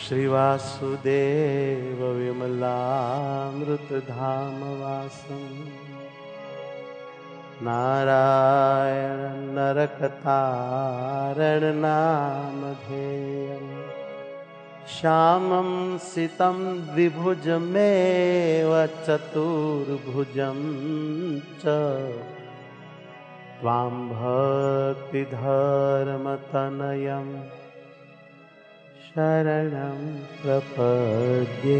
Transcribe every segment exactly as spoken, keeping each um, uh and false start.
श्रीवासुदेव विमलामृतधाम वासं नारायण नरकतारण नामधेयम् श्यामं सितं द्विभुजमेव चतुर्भुजं च त्वां भक्तिधर्मतनयं शरणं प्रपद्ये।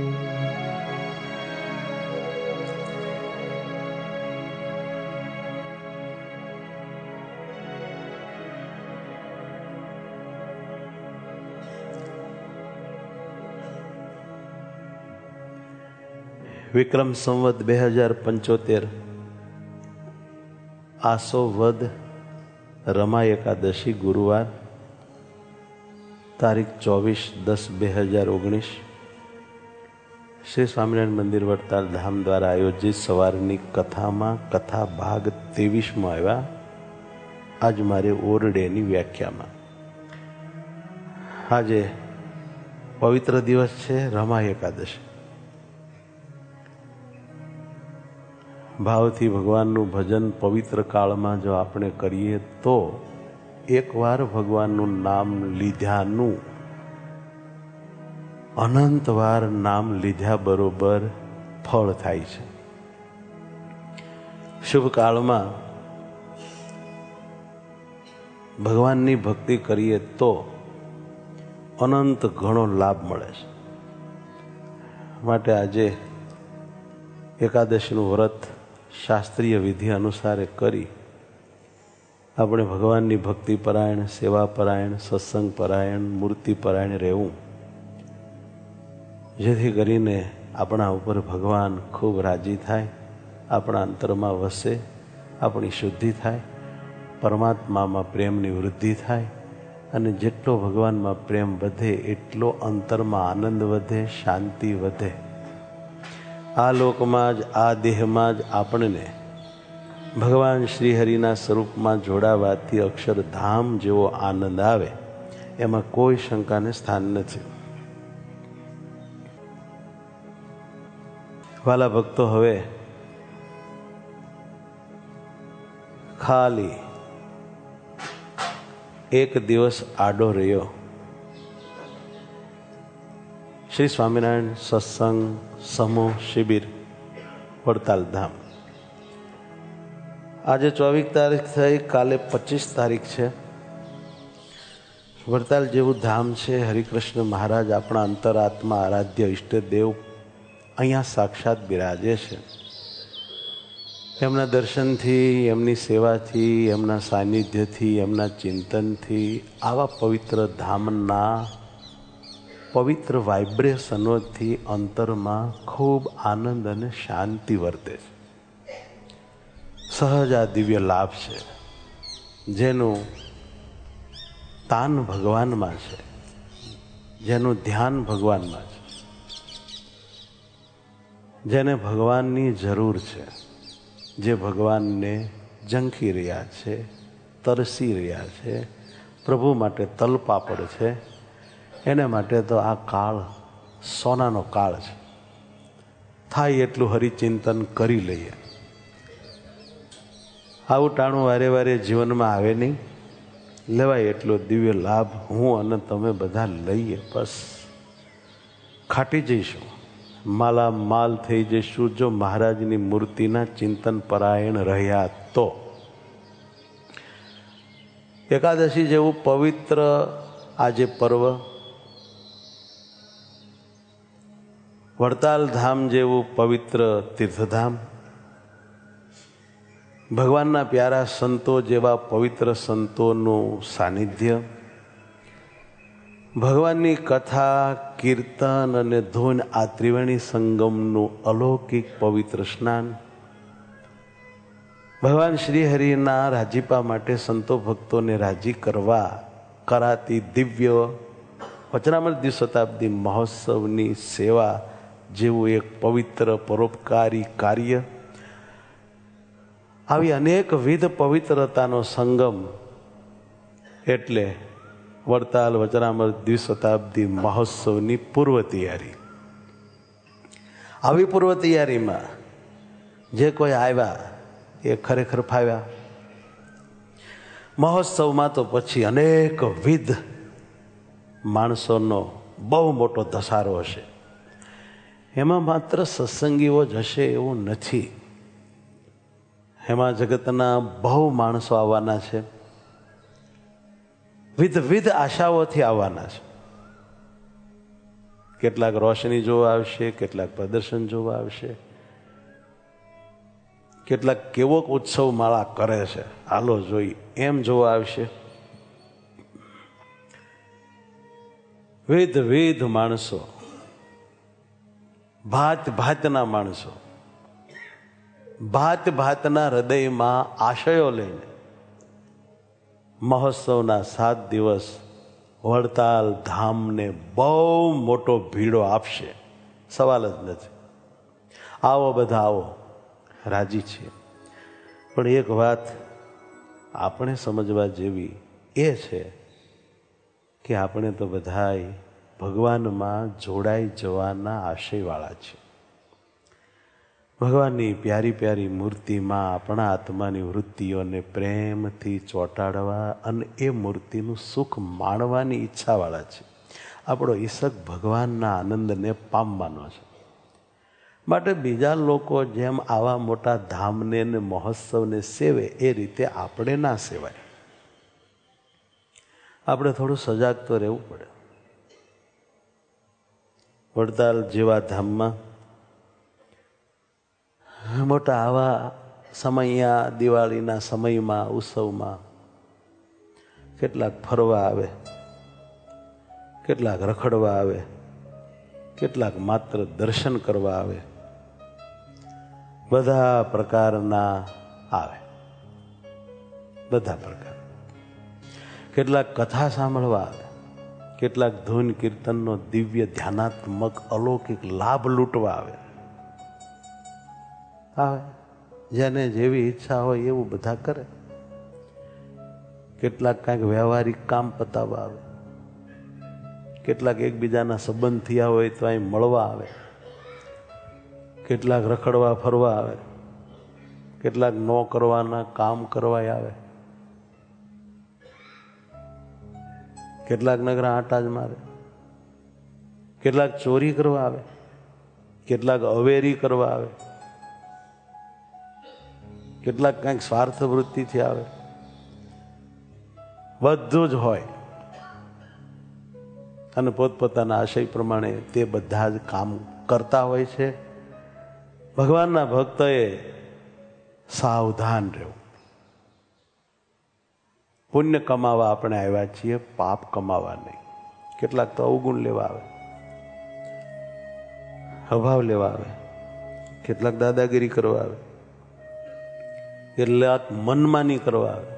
વિક્રમ સંવત બે હજાર પંચોતેર આસો વદ રમા એકાદશી ગુરુવાર તારીખ ચોવીસ દસ બે હજાર ઓગણીસ શ્રી સ્વામિનારાયણ મંદિર વડતાલ ધામ દ્વારા આયોજિત સવારની કથામાં કથા ભાગ ત્રેવીસમાં આવ્યા. આજ મારે ઓરડેની વ્યાખ્યામાં. આજે પવિત્ર દિવસ છે રમા એકાદશી. ભાવથી ભગવાનનું ભજન પવિત્ર કાળમાં જો આપણે કરીએ તો એકવાર ભગવાનનું નામ લીધ્યાનું અનંત વાર નામ લીધા બરોબર ફળ થાય છે. શુભ કાળમાં ભગવાનની ભક્તિ કરીએ તો અનંત ઘણો લાભ મળે છે. માટે આજે એકાદશીનું વ્રત શાસ્ત્રીય વિધિ અનુસારે કરી આપણે ભગવાનની ભક્તિ પરાયણ, સેવા પરાયણ, સત્સંગ પરાયણ, મૂર્તિ પરાયણ રહેવું, જેથી કરીને આપણા ઉપર ભગવાન ખૂબ રાજી થાય, આપણા અંતરમાં વસે, આપણી શુદ્ધિ થાય, પરમાત્મામાં પ્રેમની વૃદ્ધિ થાય અને જેટલો ભગવાનમાં પ્રેમ વધે એટલો અંતરમાં આનંદ વધે, શાંતિ વધે. આ લોકમાં જ આ દેહમાં જ આપણને ભગવાન શ્રી હરિના સ્વરૂપમાં જોડાવાથી અક્ષરધામ જેવો આનંદ આવે એમાં કોઈ શંકાને સ્થાન નથી. વાલા ભક્તો, હવે ખાલી એક દિવસ આડો રહ્યો શ્રી સ્વામિનારાયણ સત્સંગ સમૂહ શિબિર વડતાલ ધામ. આજે ચોવીસ તારીખ થઈ, કાલે પચીસ તારીખ છે. વડતાલ જેવું ધામ છે. હરિકૃષ્ણ મહારાજ આપણા અંતરાત્મા આરાધ્ય ઈષ્ટદેવ અહીંયા સાક્ષાત બિરાજે છે. એમના દર્શનથી, એમની સેવાથી, એમના સાનિધ્યથી, એમના ચિંતનથી આવા પવિત્ર ધામના પવિત્ર વાઇબ્રેશનોથી અંતરમાં ખૂબ આનંદ અને શાંતિ વર્તે છે. સહજ આ દિવ્ય લાભ છે, જેનું તાન ભગવાનમાં છે, જેનું ધ્યાન ભગવાનમાં છે, જેને ભગવાનની જરૂર છે, જે ભગવાનને ઝંખી રહ્યા છે, તરસી રહ્યા છે, પ્રભુ માટે તલપાપડ છે, એને માટે તો આ કાળ સોનાનો કાળ છે. થાય એટલું હરિચિંતન કરી લઈએ. આવું ટાણું વારે વારે જીવનમાં આવે નહીં. લેવાય એટલો દિવ્ય લાભ હું અને તમે બધા લઈએ. બસ ખાટી જઈશું, માલા માલ થઈ જઈશું જો મહારાજની મૂર્તિના ચિંતન પરાયણ રહ્યા તો. એકાદશી જેવું પવિત્ર આજે પર્વ, વડતાલ ધામ જેવું પવિત્ર તીર્થધામ, ભગવાનના પ્યારા સંતો જેવા પવિત્ર સંતોનું સાનિધ્ય, ભગવાનની કથા, કીર્તન અને ધૂન આ ત્રિવેણી સંગમનું અલૌકિક પવિત્ર સ્નાન, ભગવાન શ્રી હરિના રાજીપા માટે સંતો ભક્તોને રાજી કરવા કરાતી દિવ્ય વચનામૃત દ્વિશતાબ્દી મહોત્સવની સેવા જેવું એક પવિત્ર પરોપકારી કાર્ય, આવી અનેકવિધ પવિત્રતાનો સંગમ એટલે વડતાલ વચનામૃત દ્વિશતાબ્દી મહોત્સવની પૂર્વ તૈયારી. આવી પૂર્વ તૈયારીમાં જે કોઈ આવ્યા એ ખરેખર ફાવ્યા. મહોત્સવમાં તો પછી અનેક વિધ માણસોનો બહુ મોટો ધસારો હશે. એમાં માત્ર સત્સંગીઓ જ હશે એવું નથી. એમાં જગતના બહુ માણસો આવવાના છે, વિધ વિધ આશાઓથી આવવાના છે. કેટલાક રોશની જોવા આવશે, કેટલાક પ્રદર્શન જોવા આવશે, કેટલાક કેવો ઉત્સવ માળા કરે છે હાલો જોઈ એમ જોવા આવશે. વિધ વિધ માણસો, ભાત ભાતના માણસો, ભાત ભાતના હૃદયમાં આશયો લઈને મહોત્સવના સાત દિવસ વડતાલ ધામને બહુ મોટો ભીડો આપશે, સવાલ જ નથી. આવો બધા આવો, રાજી છીએ. પણ એક વાત આપણે સમજવા જેવી એ છે કે આપણે તો બધાય ભગવાનમાં જોડાઈ જવાના આશયવાળા છે. ભગવાનની પ્યારી પ્યારી મૂર્તિમાં આપણા આત્માની વૃત્તિઓને પ્રેમથી ચોંટાડવા અને એ મૂર્તિનું સુખ માણવાની ઈચ્છાવાળા છે. આપણો ઈશક ભગવાનના આનંદને પામવાનો છે. માટે બીજા લોકો જેમ આવા મોટા ધામને ને મહોત્સવને સેવે એ રીતે આપણે ના સેવાય. આપણે થોડું સજાગ તો રહેવું પડે. વડતાલ જેવા ધામમાં મોટા આવા સમયા દિવાળીના સમયમાં ઉત્સવમાં કેટલાક ફરવા આવે, કેટલાક રખડવા આવે, કેટલાક માત્ર દર્શન કરવા આવે, બધા પ્રકારના આવે, બધા પ્રકાર. કેટલાક કથા સાંભળવા આવે, કેટલાક ધૂન કીર્તનનો દિવ્ય ધ્યાનાત્મક અલૌકિક લાભ લૂંટવા આવે. આવે જેને જેવી ઈચ્છા હોય એવું બધા કરે. કેટલાક કાંઈક વ્યવહારિક કામ પતાવવા આવે, કેટલાક એકબીજાના સંબંધ થયા હોય તો અહીં મળવા આવે, કેટલાક રખડવા ફરવા આવે, કેટલાક ન કરવાના કામ કરવા આવે, કેટલાક નગરા આટા જ મારે, કેટલાક ચોરી કરવા આવે, કેટલાક અવેરી કરવા આવે, કેટલાક કંઈક સ્વાર્થ વૃત્તિથી આવે. બધું જ હોય અને પોતપોતાના આશય પ્રમાણે તે બધા જ કામ કરતા હોય છે. ભગવાનના ભક્તોએ સાવધાન રહેવું. પુણ્ય કમાવા આપણે આવ્યા છીએ, પાપ કમાવા નહીં. કેટલાક તો અવગુણ લેવા આવે, અભાવ લેવા આવે, કેટલાક દાદાગીરી કરવા આવે, કેટલાક મનમાની કરવા આવે,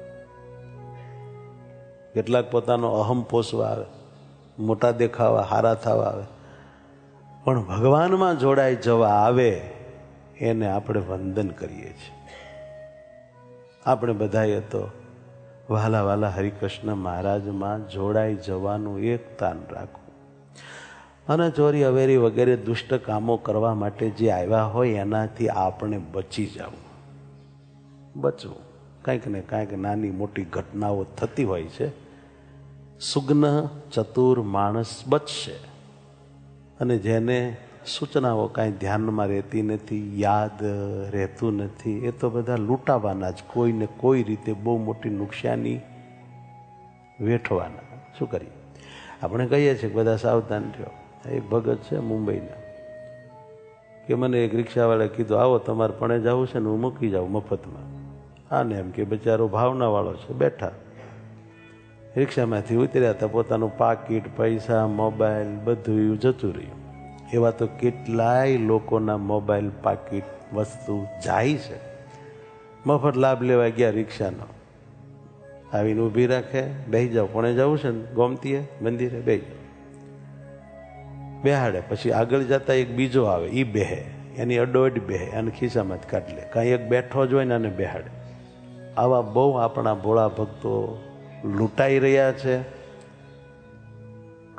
કેટલાક પોતાનો અહમ પોષવા આવે, મોટા દેખાવા, હારા થવા આવે. પણ ભગવાનમાં જોડાઈ જવા આવે એને આપણે વંદન કરીએ છીએ. આપણે બધાએ તો વાલા વાલા હરિકૃષ્ણ મહારાજમાં જોડાઈ જવાનું એક તાન રાખવું અને ચોરી અવેરી વગેરે દુષ્ટ કામો કરવા માટે જે આવ્યા હોય એનાથી આપણે બચી જવું. બચવું. કાંઈક ને કાંઈક નાની મોટી ઘટનાઓ થતી હોય છે. સુગ્ન ચતુર માણસ બચશે અને જેને સૂચનાઓ કાંઈ ધ્યાનમાં રહેતી નથી, યાદ રહેતું નથી, એ તો બધા લૂંટાવાના જ, કોઈને કોઈ રીતે બહુ મોટી નુકસાની વેઠવાના. શું કરીએ? આપણે કહીએ છીએ બધા સાવધાન થયો. એક ભગત છે મુંબઈના, કે મને એક રિક્ષાવાળાએ કીધું આવો તમારે પણ જવું છે ને હું મૂકી જાઉં મફતમાં. હા ને એમ કે બિચારો ભાવનાવાળો છે. બેઠા રિક્ષામાંથી ઉતર્યા હતા, પોતાનું પાકીટ, પૈસા, મોબાઈલ બધું જતું રહ્યું. એવા તો કેટલાય લોકોના મોબાઈલ, પાકીટ, વસ્તુ જાય છે. મફત લાભ લેવા ગયા રિક્ષાનો, આવીને ઊભી રાખે, બેસી જાઓ, પણ જવું છે ને ગોમતીએ મંદિરે, બેસી જાઓ. બેહાડે. પછી આગળ જતા એક બીજો આવે, એ બેહે, એની અડોડ બેહે અને ખિસ્સામાં જ કાઢી લે. કાંઈ એક બેઠો જ હોય ને અને બેહાડે. આવા બહુ આપણા ભોળા ભક્તો લૂંટાઈ રહ્યા છે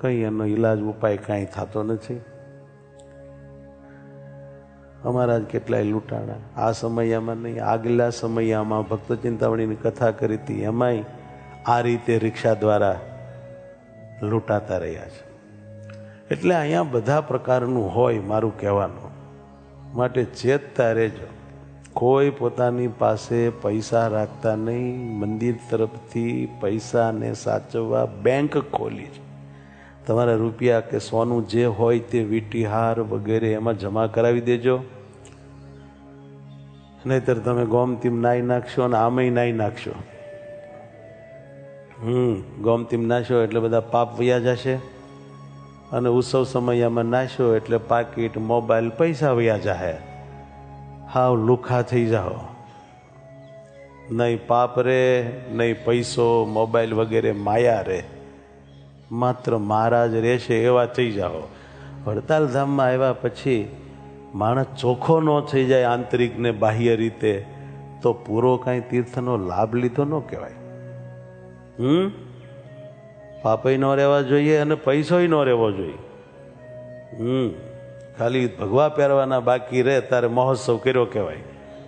કંઈ એનો ઈલાજ ઉપાય કાંઈ થતો નથી. અમારા જ કેટલાય લૂંટાણા આ સમયમાં નહીં, આગલા સમયમાં ભક્ત ચિંતામણીની કથા કરી હતી, એમાંય આ રીતે રિક્ષા દ્વારા લૂંટાતા રહ્યા છે. એટલે અહીંયા બધા પ્રકારનું હોય મારું કહેવાનું, માટે ચેતતા રહેજો. કોઈ પોતાની પાસે પૈસા રાખતા નહીં. મંદિર તરફથી પૈસાને સાચવવા બેંક ખોલી છે. તમારા રૂપિયા કે સોનું જે હોય તે વીંટી હાર વગેરે એમાં જમા કરાવી દેજો, નહીતર તમે ગોમતીમ નાઈ નાખશો અને આમેય નાઈ નાખશો. હમ ગોમતીમ નાશો એટલે બધા પાપ વયા જશે, અને ઉત્સવ સમયમાં નાશો એટલે પાકીટ મોબાઈલ પૈસા વયા જાય. હાવ લુખા થઈ જાઓ. નહીં પાપ રે, નહીં પૈસો મોબાઈલ વગેરે માયા રે, માત્ર મહારાજ રહેશે એવા થઈ જાઓ. વડતાલ ધામમાં આવ્યા પછી માણસ ચોખ્ખો ન થઈ જાય આંતરિક ને બાહ્ય રીતે, તો પૂરો કાંઈ તીર્થનો લાભ લીધો ન કહેવાય. હમ પાપય ન રહેવા જોઈએ અને પૈસોય ન રહેવો જોઈએ. હમ ખાલી ભગવા પહેરવાના બાકી રહે તારે મહોત્સવ કર્યો કહેવાય.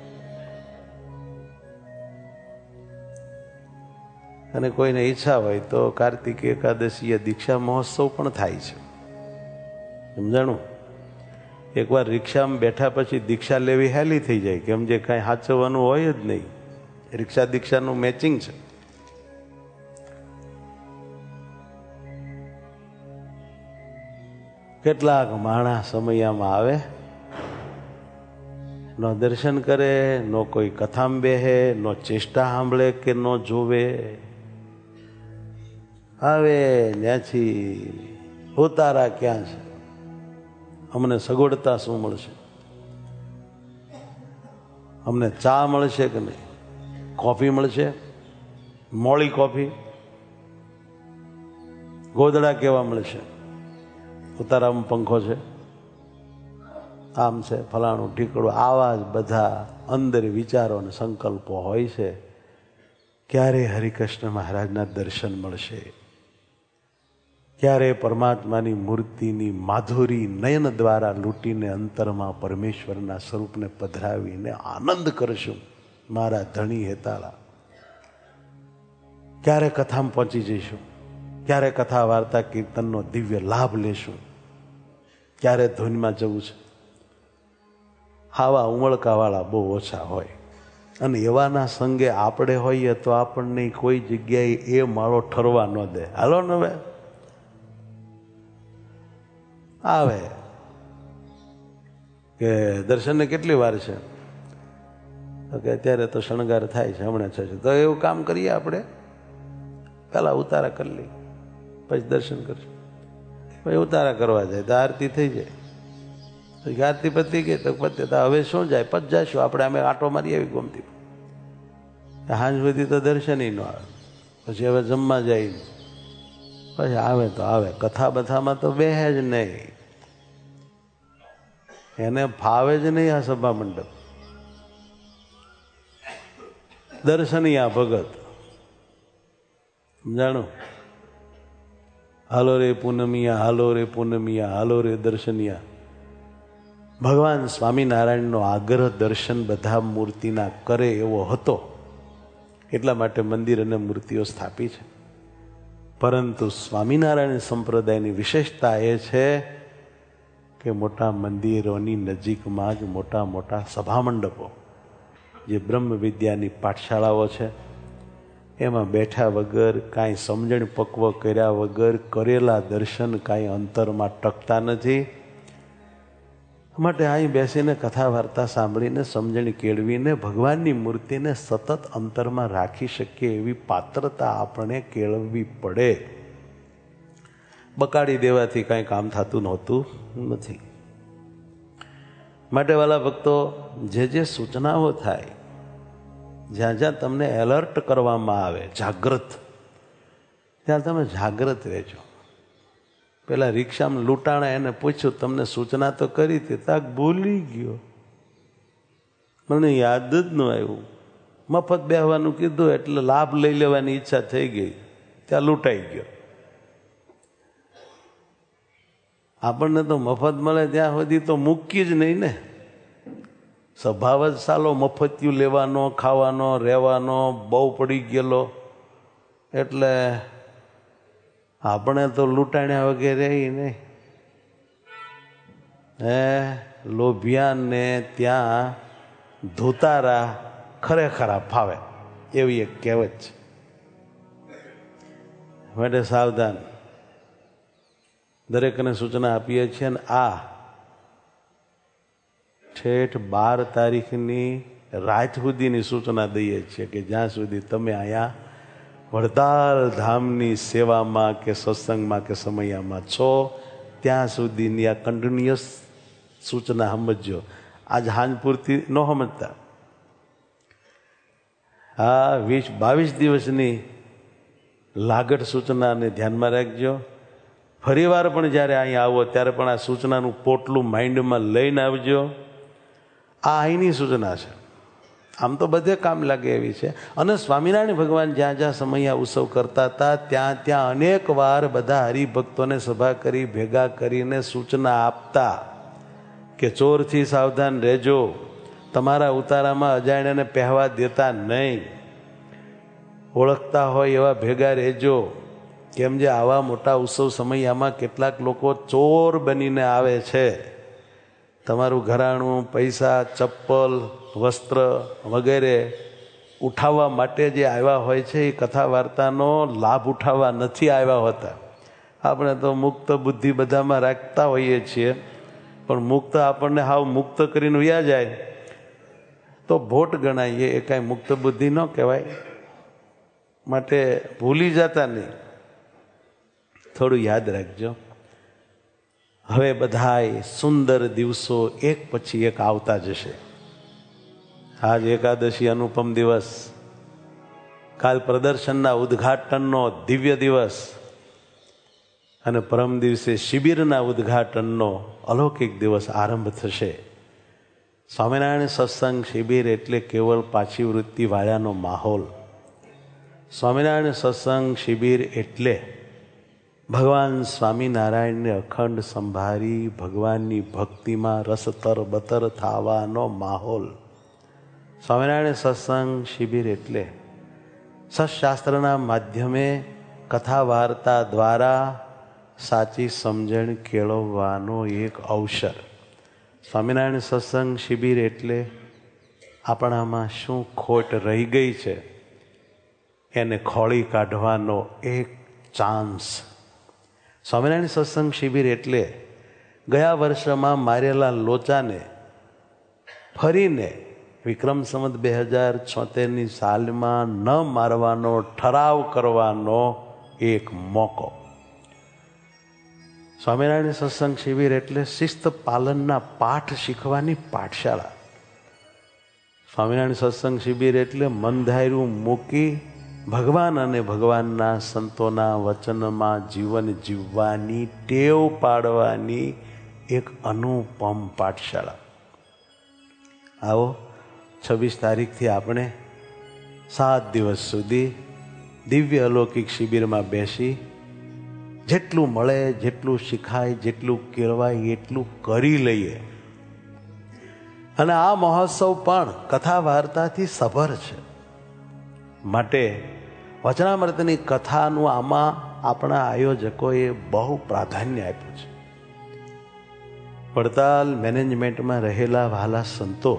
અને કોઈને ઈચ્છા હોય તો કાર્તિક એકાદશીએ દીક્ષા મહોત્સવ પણ થાય છે. સમજાણું? એકવાર રિક્ષામાં બેઠા પછી દીક્ષા લેવી હેલી થઈ જાય, કેમ જે કાંઈ સાચવવાનું હોય જ નહીં. રિક્ષા દીક્ષાનું મેચિંગ છે. કેટલાક માણસ સમયમાં આવે, નો દર્શન કરે, નો કોઈ કથામાં બેહે, નો ચેષ્ટા સાંભળે કે નો જોવે. આવે ત્યાંથી ઉતારા ક્યાં છે, અમને સગવડતા શું મળશે, અમને ચા મળશે કે નહીં, કોફી મળશે, મોળી કોફી, ગોદડા કેવા મળશે, ઉતારામાં પંખો છે, આમ છે, ફલાણું ઠીકડું. આવા જ બધા અંદર વિચારો અને સંકલ્પો હોય છે. ક્યારે હરિકૃષ્ણ મહારાજના દર્શન મળશે, ક્યારે પરમાત્માની મૂર્તિની માધુરી નયન દ્વારા લૂંટીને અંતરમાં પરમેશ્વરના સ્વરૂપને પધરાવીને આનંદ કરશું મારા ધણી હેતાળા. ક્યારે કથામાં પહોંચી જઈશું, ક્યારે કથા વાર્તા કીર્તનનો દિવ્ય લાભ લેશું, ક્યારે ધૂનમાં જવું છે. આવા ઉમળકાવાળા બહુ ઓછા હોય, અને એવાના સંગે આપણે હોઈએ તો આપણને કોઈ જગ્યાએ એ માળો ઠરવા ન દે. હાલો ને હવે આવે કે દર્શનને કેટલી વાર છે, તો કે અત્યારે તો શણગાર થાય છે, હમણાં છે. તો એવું કામ કરીએ આપણે, પહેલા ઉતારા કરી લઈએ, પછી દર્શન કરશું. પછી ઉતારા કરવા જાય તો આરતી થઈ જાય, પછી આરતી પતી ગઈ તો પતે તો હવે શું જાય, પછી જઈશું આપણે. અમે આંટો મારી આવી ગોમતી, સાંજ સુધી તો દર્શન ન આવે. પછી હવે જમવા જાય, પછી આવે તો આવે, કથા બથામાં તો બેહે જ નહીં, એને ફાવે જ નહીં આ સભા મંડપ. દર્શનિયા ભગત, સમજાણું? હાલો રે પૂનમિયા, હાલો રે પૂનમિયા, હાલો રે દર્શનિયા. ભગવાન સ્વામિનારાયણનો આગ્રહ દર્શન બધા મૂર્તિના કરે એવો હતો, એટલા માટે મંદિર અને મૂર્તિઓ સ્થાપી છે. પરંતુ સ્વામિનારાયણ સંપ્રદાયની વિશેષતા એ છે કે મોટા મંદિરોની નજીકમાં જ મોટા મોટા સભા મંડપો, જે બ્રહ્મ વિદ્યાની પાઠશાળાઓ છે, એમાં બેઠા વગર કાંઈ સમજણ પક્વ કર્યા વગર કરેલા દર્શન કાંઈ અંતરમાં ટકતા નથી. માટે અહીં બેસીને કથા વાર્તા સાંભળીને સમજણ કેળવીને ભગવાનની મૂર્તિને સતત અંતરમાં રાખી શકીએ એવી પાત્રતા આપણે કેળવવી પડે. બકાડી દેવાથી કાંઈ કામ થતું નહોતું નથી. માટે વાલા ભક્તો, જે જે સૂચનાઓ થાય, જ્યાં જ્યાં તમને એલર્ટ કરવામાં આવે, જાગૃત, ત્યાં તમે જાગૃત રહેજો. પેલા રિક્ષામાં લૂંટાણા એને પૂછ્યું, તમને સૂચના તો કરી હતી? તાક ભૂલી ગયો, મને યાદ જ ન આવ્યું. મફત બેહવાનું કીધું એટલે લાભ લઈ લેવાની ઈચ્છા થઈ ગઈ, ત્યાં લૂંટાઈ ગયો. આપણને તો મફત મળે ત્યાં સુધી તો મૂકી જ નહીં ને. સ્વભાવ જ સાલો મફતિયું લેવાનો, ખાવાનો, રહેવાનો બહુ પડી ગયેલો, એટલે આપણે તો લૂંટાણ્યા વગેરે નહીં. હે લોભિયાને ત્યાં ધોતારા ખરેખર ફાવે એવી એક કહેવત છે. માટે સાવધાન, દરેકને સૂચના આપીએ છીએ. ને આ ઠેઠ બાર તારીખની રાત સુધીની સૂચના દઈએ છીએ કે જ્યાં સુધી તમે અહીંયા વડતાલ ધામની સેવામાં કે સત્સંગમાં કે સમયામાં છો ત્યાં સુધીની આ કન્ટિન્યુઅસ સૂચના સમજો. આજ હાંજ પૂરતી ન સમજતા. આ વીસ બાવીસ દિવસની લાગટ સૂચનાને ધ્યાનમાં રાખજો. ફરી વાર પણ જ્યારે અહીંયા આવો ત્યારે પણ આ સૂચનાનું પોટલું માઇન્ડમાં લઈને આવજો. આ અહીંની સૂચના છે, આમ તો બધે કામ લાગે એવી છે. અને સ્વામિનારાયણ ભગવાન જ્યાં જ્યાં સમયા ઉત્સવ કરતા હતા ત્યાં ત્યાં અનેક વાર બધા હરિભક્તોને સભા કરી ભેગા કરીને સૂચના આપતા કે ચોરથી સાવધાન રહેજો, તમારા ઉતારામાં અજાણ્યાને પહેવા દેતા નહીં, ઓળખતા હોય એવા ભેગા રહેજો. કેમ જે આવા મોટા ઉત્સવ સમયમાં કેટલાક લોકો ચોર બનીને આવે છે. તમારું ઘરાણું, પૈસા, ચપ્પલ, વસ્ત્ર વગેરે ઉઠાવવા માટે જે આવ્યા હોય છે એ કથા વાર્તાનો લાભ ઉઠાવવા નથી આવ્યા હોતા. આપણે તો મુક્ત બુદ્ધિ બધામાં રાખતા હોઈએ છીએ, પણ મુક્ત આપણને હાવ મુક્ત કરીને વ્યા જાય તો ભોટ ગણાઈએ. એ કાંઈ મુક્ત બુદ્ધિ ન કહેવાય. માટે ભૂલી જતા નહીં, થોડું યાદ રાખજો. હવે બધાય સુંદર દિવસો એક પછી એક આવતા જશે. આજ એકાદશી અનુપમ દિવસ, કાલ પ્રદર્શનના ઉદ્ઘાટનનો દિવ્ય દિવસ અને પરમ દિવસે શિબિરના ઉદ્ઘાટનનો અલૌકિક દિવસ આરંભ થશે. સ્વામિનારાયણ સત્સંગ શિબિર એટલે કેવળ પાછી વૃત્તિ વાળાનો માહોલ. સ્વામિનારાયણ સત્સંગ શિબિર એટલે ભગવાન સ્વામિનારાયણને અખંડ સંભાળી ભગવાનની ભક્તિમાં રસતર બતર થવાનો માહોલ. સ્વામિનારાયણ સત્સંગ શિબિર એટલે સત્શાસ્ત્રના માધ્યમે કથા વાર્તા દ્વારા સાચી સમજણ કેળવવાનો એક અવસર. સ્વામિનારાયણ સત્સંગ શિબિર એટલે આપણામાં શું ખોટ રહી ગઈ છે એને ખોળી કાઢવાનો એક ચાન્સ. સ્વામિનારાયણ સત્સંગ શિબિર એટલે ગયા વર્ષમાં મારેલા લોચાને ફરીને વિક્રમ સંવત બે હજાર છોતેરની સાલમાં ન મારવાનો ઠરાવ કરવાનો એક મોકો. સ્વામિનારાયણ સત્સંગ શિબિર એટલે શિસ્ત પાલનના પાઠ શીખવાની પાઠશાળા. સ્વામિનારાયણ સત્સંગ શિબિર એટલે મનધાર્યું મૂકી ભગવાન અને ભગવાનના સંતોના વચનમાં જીવન જીવવાની ટેવ પાડવાની એક અનુપમ પાઠશાળા. આવો છવ્વીસ તારીખથી આપણે સાત દિવસ સુધી દિવ્ય અલૌકિક શિબિરમાં બેસી જેટલું મળે, જેટલું શીખાય, જેટલું કેળવાય એટલું કરી લઈએ. અને આ મહોત્સવ પણ કથા વાર્તાથી સભર છે. માટે વચનામૃતની કથાનું આમાં આપણા આયોજકોએ બહુ પ્રાધાન્ય આપ્યું છે. વડતાલ મેનેજમેન્ટમાં રહેલા વહાલા સંતો,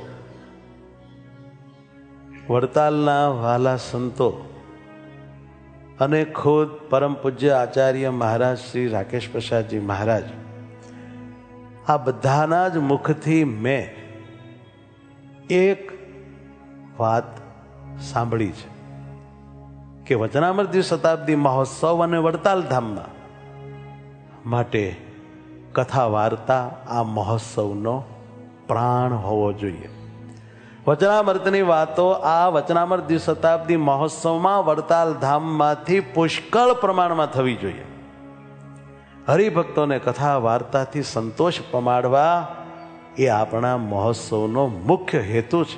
વડતાલના વહાલા સંતો અને ખુદ પરમ પૂજ્ય આચાર્ય મહારાજ શ્રી રાકેશ પ્રસાદજી મહારાજ, આ બધાના જ મુખથી મેં એક વાત સાંભળી છે કે વચનામૃત શતાબ્દી મહોત્સવ અને વડતાલ ધામમાં માટે કથા વાર્તા આ મહોત્સવનો પ્રાણ હોવો જોઈએ. વચનામૃતની વાતો આ વચનામૃત શતાબ્દી મહોત્સવમાં વડતાલ ધામમાંથી પુષ્કળ પ્રમાણમાં થવી જોઈએ. હરિભક્તોને કથા વાર્તાથી સંતોષ પમાડવા એ આપણા મહોત્સવનો મુખ્ય હેતુ છે.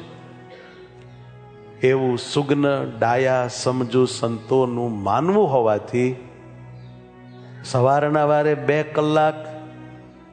એવું સુગ્ન ડાયા સમજુ સંતોનું માનવું હોવાથી સવારના વારે બે કલાક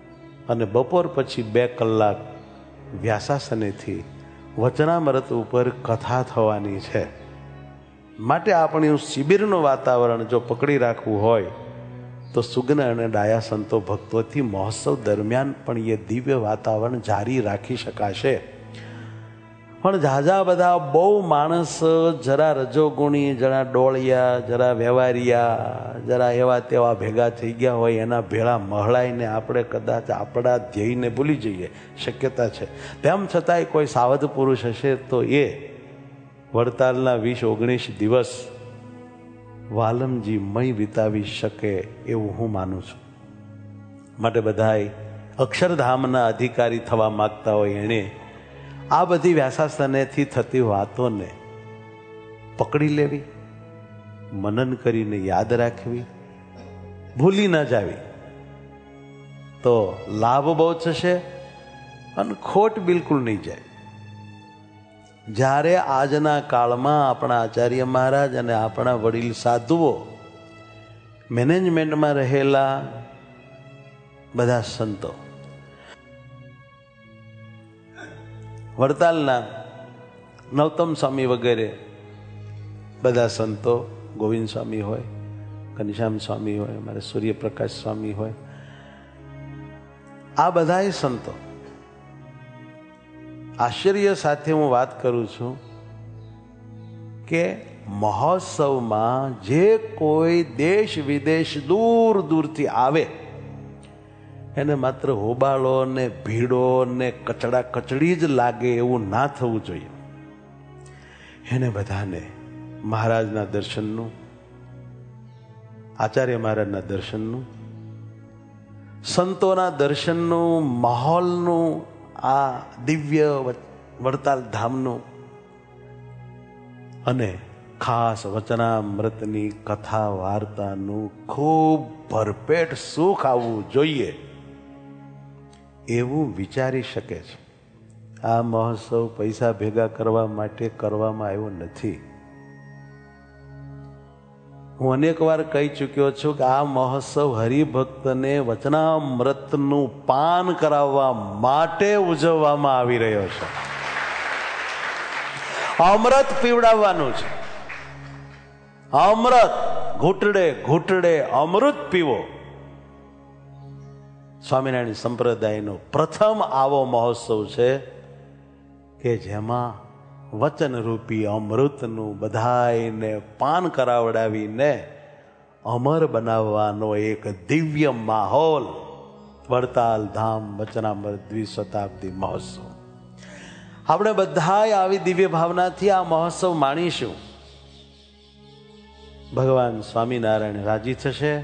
અને બપોર પછી બે કલાક વ્યાસાસનેથી વચનામૃત ઉપર કથા થવાની છે. માટે આપણે શિબિરનું વાતાવરણ જો પકડી રાખવું હોય તો સુગ્ન અને ડાયા સંતો ભક્તોથી મહોત્સવ દરમિયાન પણ એ દિવ્ય વાતાવરણ જારી રાખી શકાશે. પણ ઝાઝા બધા બહુ માણસ જરા રજોગુણી, જરા ડોળિયા, જરા વ્યવહારિયા, જરા એવા તેવા ભેગા થઈ ગયા હોય, એના ભેળા મહળાઈને આપણે કદાચ આપણા ધ્યેયને ભૂલી જઈએ, શક્યતા છે. તેમ છતાંય કોઈ સાવધ પુરુષ હશે તો એ વડતાલના વીસ ઓગણીસ દિવસ વાલમજી મય વિતાવી શકે એવું હું માનું છું. માટે બધાય અક્ષરધામના અધિકારી થવા માગતા હોય એણે આ બધી વ્યાસાસનેથી થતી વાતોને પકડી લેવી, મનન કરીને યાદ રાખવી, ભૂલી ન જાવી તો લાભ બહુ થશે અને ખોટ બિલકુલ નહીં જાય. જ્યારે આજના કાળમાં આપણા આચાર્ય મહારાજ અને આપણા વડીલ સાધુઓ, મેનેજમેન્ટમાં રહેલા બધા સંતો, વડતાલના નવતમ સ્વામી વગેરે બધા સંતો, ગોવિંદ સ્વામી હોય, ઘનશ્યામ સ્વામી હોય, અમારે સૂર્યપ્રકાશ સ્વામી હોય, આ બધાય સંતો, આશ્ચર્ય સાથે હું વાત કરું છું કે મહોત્સવમાં જે કોઈ દેશ વિદેશ દૂર દૂરથી આવે એને માત્ર હોબાળો ને ભીડો ને કચડા કચડી જ લાગે એવું ના થવું જોઈએ. એને બધાને મહારાજના દર્શનનું, આચાર્ય મહારાજના દર્શનનું, સંતોના દર્શનનું, માહોલનું, આ દિવ્ય વડતાલ ધામનું અને ખાસ વચનામૃતની કથા વાર્તાનું ખૂબ ભરપેટ સુખ આવવું જોઈએ એવું વિચારી શકે છે. આ મહોત્સવ પૈસા ભેગા કરવા માટે કરવામાં આવ્યો નથી. હું અનેક વાર કહી ચૂક્યો છું કે આ મહોત્સવ હરિભક્તને વચનામૃતનું પાન કરાવવા માટે ઉજવવામાં આવી રહ્યો છે. અમૃત પીવડાવવાનું છે. અમૃત ઘૂંટડે ઘૂંટડે અમૃત પીવો. સ્વામિનારાયણ સંપ્રદાયનો પ્રથમ આવો મહોત્સવ છે કે જેમાં વચનરૂપી અમૃતનું બધાયને પાન કરાવડાવીને અમર બનાવવાનો એક દિવ્ય માહોલ વડતાલ ધામ વચનામૃત દ્વિશતાબ્દી મહોત્સવ. આપણે બધાય આવી દિવ્ય ભાવનાથી આ મહોત્સવ માણીશું. ભગવાન સ્વામિનારાયણ રાજી થશે,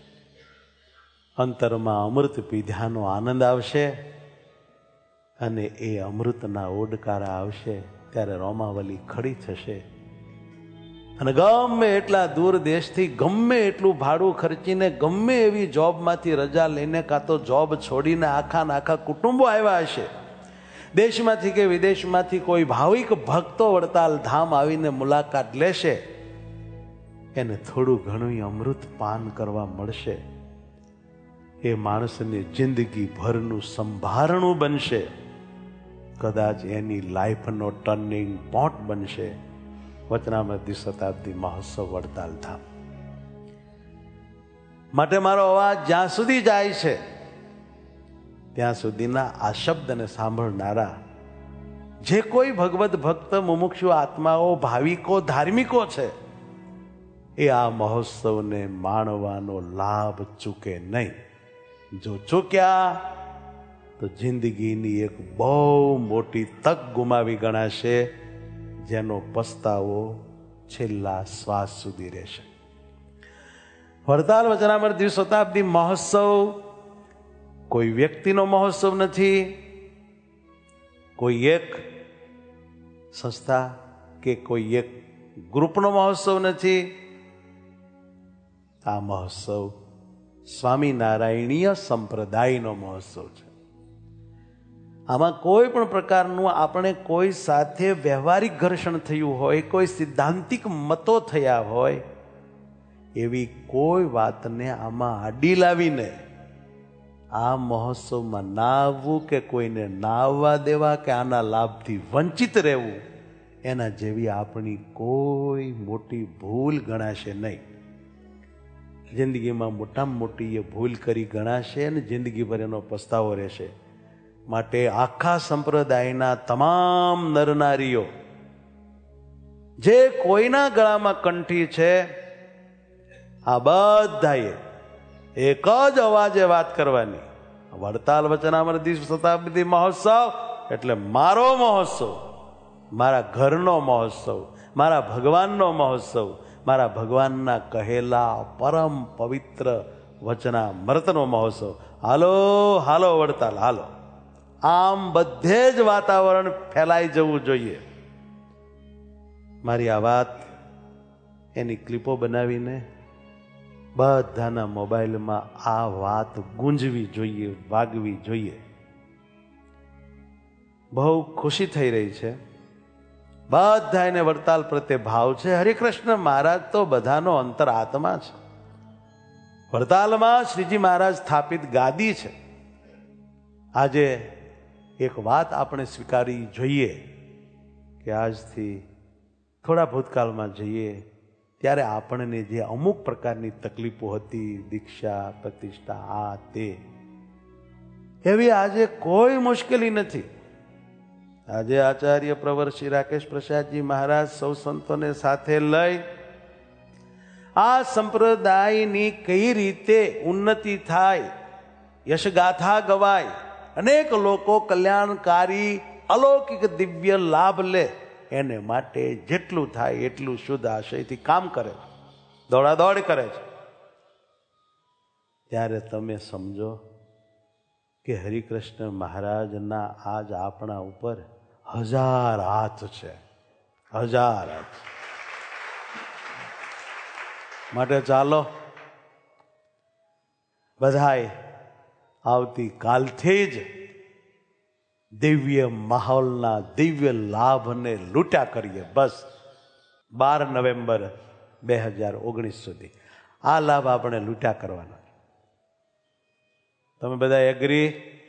અંતરમાં અમૃત પીધ્યાનો આનંદ આવશે અને એ અમૃતના ઓડકારા આવશે ત્યારે રોમાવલી ખડી થશે. અને ગમે એટલા દૂર દેશથી ગમે એટલું ભાડું ખર્ચીને ગમે એવી જોબમાંથી રજા લઈને કાં તો જોબ છોડીને આખા ને આખા કુટુંબો આવ્યા હશે. દેશમાંથી કે વિદેશમાંથી કોઈ ભાવિક ભક્તો વડતાલ ધામ આવીને મુલાકાત લેશે, એને થોડું ઘણું અમૃત પાન કરવા મળશે. એ માણસની જિંદગી ભરનું સંભારણું બનશે. કદાચ એની લાઈફનો ટર્નિંગ પોઈન્ટ બનશે વચનામૃત શતાબ્દી મહોત્સવ વડતાલ ધામ. માટે મારો અવાજ જ્યાં સુધી જાય છે ત્યાં સુધીના આ શબ્દને સાંભળનારા જે કોઈ ભગવત ભક્ત, મુમુક્ષુ આત્માઓ, ભાવિકો, ધાર્મિકો છે એ આ મહોત્સવને માણવાનો લાભ ચૂકે નહીં. જો ચૂક્યા તો જિંદગીની એક બહુ મોટી તક ગુમાવી ગણાશે, જેનો પસ્તાવો છેલ્લા શ્વાસ સુધી રહેશે. વડતાલ વચનામૃત દ્વિશતાબ્દી મહોત્સવ કોઈ વ્યક્તિનો મહોત્સવ નથી, કોઈ એક સંસ્થા કે કોઈ એક ગ્રુપનો મહોત્સવ નથી. આ મહોત્સવ સ્વામિનારાયણીય સંપ્રદાયનો મહોત્સવ છે. આમાં કોઈ પણ પ્રકારનું આપણે કોઈ સાથે વ્યવહારિક ઘર્ષણ થયું હોય, કોઈ સિદ્ધાંતિક મતો થયા હોય, એવી કોઈ વાતને આમાં આડી લાવીને આ મહોત્સવમાં ના આવવું કે કોઈને ના આવવા દેવા કે આના લાભથી વંચિત રહેવું, એના જેવી આપણી કોઈ મોટી ભૂલ ગણાશે નહીં. જિંદગીમાં મોટામાં મોટી એ ભૂલ કરી ગણાશે અને જિંદગીભર એનો પસ્તાવો રહેશે. માટે આખા સંપ્રદાયના તમામ નરનારીઓ જે કોઈના ગળામાં કંઠી છે, આ બધાએ એક જ અવાજે વાત કરવાની. વડતાલ વચનામૃત શતાબ્દી મહોત્સવ એટલે મારો મહોત્સવ, મારા ઘરનો મહોત્સવ, મારા ભગવાનનો મહોત્સવ, મારા ભગવાનના કહેલા પરમ પવિત્ર વચનામૃતનો મહોત્સવ. હાલો હાલો વડતાલ હાલો. આમ બધે જ વાતાવરણ ફેલાઈ જવું જોઈએ. મારી આ વાત એની ક્લિપો બનાવીને બધાના મોબાઈલમાં આ વાત ગુંજવી જોઈએ, વાગવી જોઈએ. બહુ ખુશી થઈ રહી છે. બધા એને વડતાલ પ્રત્યે ભાવ છે. હરિકૃષ્ણ મહારાજ તો બધાનો અંતર આત્મા છે. વડતાલમાં શ્રીજી મહારાજ સ્થાપિત ગાદી છે. આજે એક વાત આપણે સ્વીકારવી જોઈએ કે આજથી થોડા ભૂતકાળમાં જઈએ ત્યારે આપણને જે અમુક પ્રકારની તકલીફો હતી, દીક્ષા પ્રતિષ્ઠા આ તે, એવી આજે કોઈ મુશ્કેલી નથી. આજે આચાર્ય પ્રવર શ્રી રાકેશ પ્રસાદજી મહારાજ સૌ સંતોને સાથે લઈ આ સંપ્રદાયની કઈ રીતે ઉન્નતિ થાય, યશગાથા ગવાય, અનેક લોકો કલ્યાણકારી અલૌકિક દિવ્ય લાભ લે, એને માટે જેટલું થાય એટલું શુદ્ધ આશયથી કામ કરે છે, દોડાદોડ કરે છે. ત્યારે તમે સમજો કે હરિકૃષ્ણ મહારાજના આજ આપણા ઉપર હજાર હાથ છે, હજાર હાથ. માટે ચાલો બધાએ આવતી કાલથી જ દિવ્ય માહોલના દિવ્ય લાભને લૂંટ્યા કરીએ. બસ બાર નવેમ્બર બે હજાર ઓગણીસ સુધી આ લાભ આપણે લૂંટ્યા કરવાના. તમે બધા એગ્રી?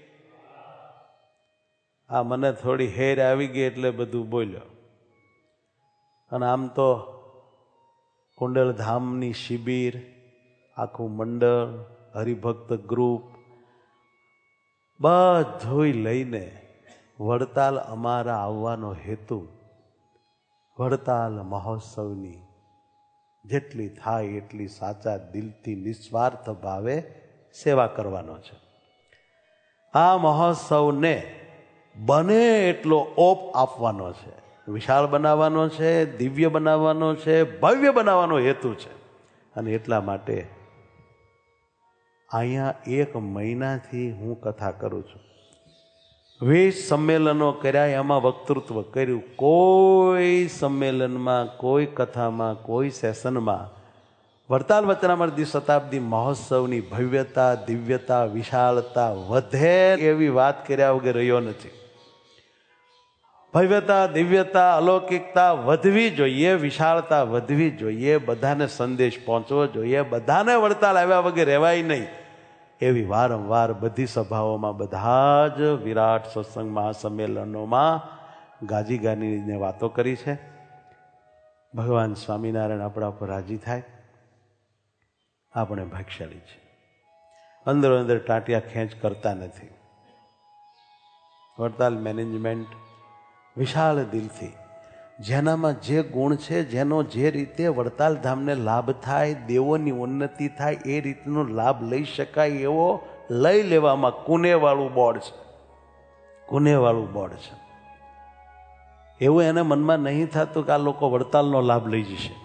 આ મને થોડી હેર આવી ગઈ એટલે બધું બોલ્યો. અને આમ તો કુંડલધામની શિબિર, આખું મંડળ, હરિભક્ત ગ્રુપ બધું લઈને વડતાલ અમારા આવવાનો હેતુ વડતાલ મહોત્સવની જેટલી થાય એટલી સાચા દિલથી નિસ્વાર્થ ભાવે સેવા કરવાનો છે. આ મહોત્સવને બને એટલો ઓપ આપવાનો છે, વિશાળ બનાવવાનો છે, દિવ્ય બનાવવાનો છે, ભવ્ય બનાવવાનો હેતુ છે. અને એટલા માટે અહીંયા એક મહિનાથી હું કથા કરું છું. વીસ સંમેલનો કર્યા, એમાં વક્તૃત્વ કર્યું. કોઈ સંમેલનમાં, કોઈ કથામાં, કોઈ સેશનમાં વડતાલ વચનામૃત શતાબ્દી મહોત્સવની ભવ્યતા, દિવ્યતા, વિશાળતા વધે એવી વાત કર્યા વગર રહ્યો નથી. ભવ્યતા, દિવ્યતા, અલૌકિકતા વધવી જોઈએ, વિશાળતા વધવી જોઈએ, બધાને સંદેશ પહોંચવો જોઈએ, બધાને વડતાલ આવ્યા વગર રહેવાય નહીં એવી વારંવાર બધી સભાઓમાં, બધા જ વિરાટ સત્સંગ મહાસંમેલનોમાં ગાજી ગાનીને વાતો કરી છે. ભગવાન સ્વામિનારાયણ આપણા ઉપર રાજી થાય. આપણે ભાગ્યશાળી છે. અંદરો અંદર ટાંટિયા ખેંચ કરતા નથી. વડતાલ મેનેજમેન્ટ વિશાળ દિલથી જેનામાં જે ગુણ છે, જેનો જે રીતે વડતાલ ધામને લાભ થાય, દેવોની ઉન્નતિ થાય, એ રીતનો લાભ લઈ શકાય એવો લઈ લેવામાં કુનેવાળું બોર્ડ છે. કુનેવાળું બોર્ડ છે. એવું એને મનમાં નહીં થતું કે આ લોકો વડતાલનો લાભ લઈ જશે.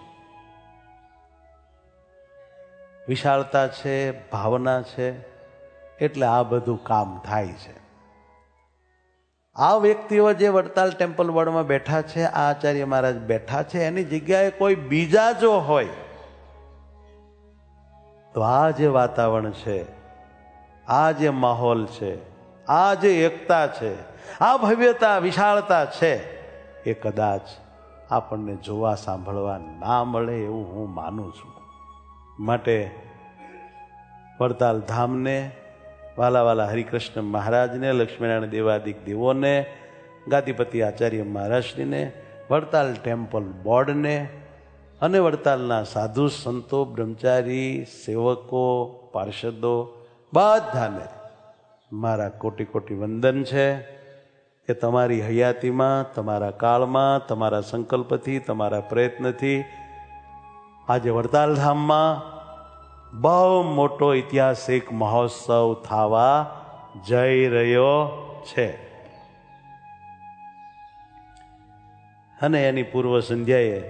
વિશાળતા છે, ભાવના છે, એટલે આ બધું કામ થાય છે. આ વ્યક્તિઓ જે વડતાલ ટેમ્પલ બોર્ડમાં બેઠા છે, આ આચાર્ય મહારાજ બેઠા છે, એની જગ્યાએ કોઈ બીજા જો હોય તો આ જે વાતાવરણ છે, આ જે માહોલ છે, આ જે એકતા છે, આ ભવ્યતા, વિશાળતા છે, એ કદાચ આપણને જોવા સાંભળવા ના મળે એવું હું માનું છું. માટે વડતાલ ધામને, વાલા વાલા હરિકૃષ્ણ મહારાજને, લક્ષ્મીનારાયણ દેવાદિક દેવોને, ગાદીપતિ આચાર્ય મહારાજશ્રીને, વડતાલ ટેમ્પલ બોર્ડને અને વડતાલના સાધુ સંતો, બ્રહ્મચારી, સેવકો, પાર્ષદો બધાને મારા કોટી કોટી વંદન છે કે તમારી હયાતીમાં, તમારા કાળમાં, તમારા સંકલ્પથી, તમારા પ્રયત્નથી આજે વડતાલ ધામમાં બહુ મોટો ઐતિહાસિક મહોત્સવ થવા જઈ રહ્યો છે. અને એની પૂર્વ સંધ્યાએ